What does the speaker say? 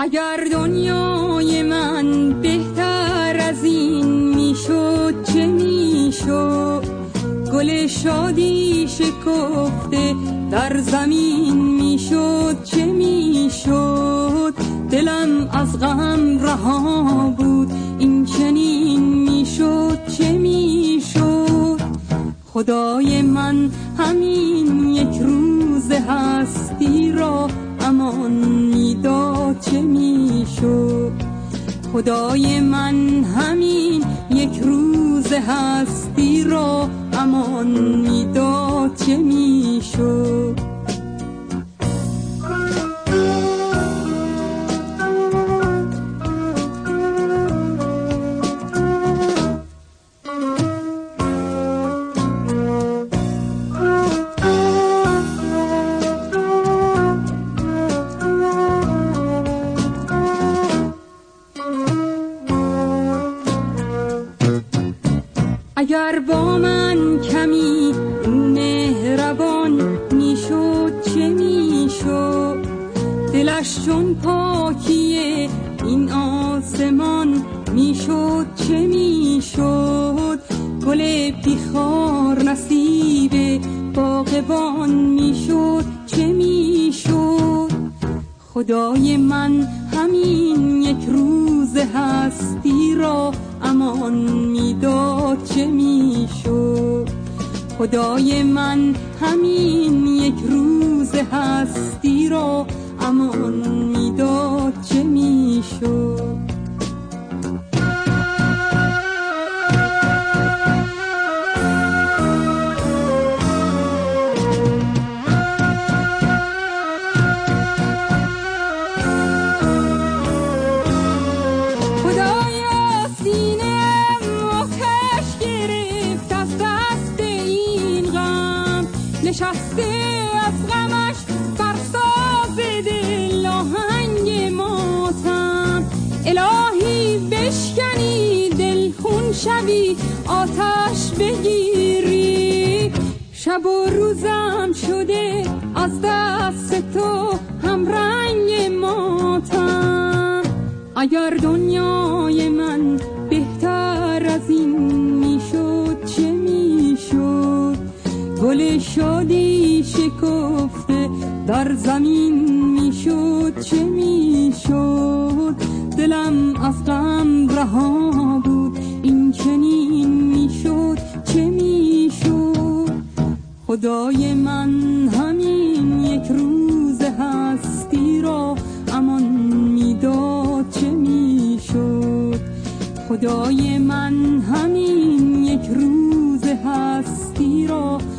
اگر دنیای من بهتر از این میشد چه میشد؟ گل شادی شکفته در زمین میشد چه میشد؟ دلم از غم رها بود این چنین میشد چه میشد؟ خدای من همین یک روز هستی را امان میداد چه میشد؟ خدای من همین یک روز هستی را امان میداد چه میشد؟ اگر با من کمی مهربان میشد چه میشد؟ دلش چون پاکی این آسمان میشد چه میشد؟ گل پیخار نصیب باغبان میشد چه میشد؟ خدای من همین یک روز هستی را امان میداد چه میشد؟ خدای من همین یک روز هستی را امان میداد چه میشد؟ نشسته از غمش بر ساز دل آهنگ ماتم، الهی بشکنی دل خون شوی آتش بگیری، شب و روزم شده از دست تو هم رنگ ماتم. اگر دنیای من بهتر از این میشد چه میشد؟ گل شادی شکفته در زمین میشد چه میشد؟ دلم از غم رها بود این چنین میشد چه میشد؟ خدای من همین یک روز هستی را امان میداد چه میشد؟ خدای من همین یک روز هستی را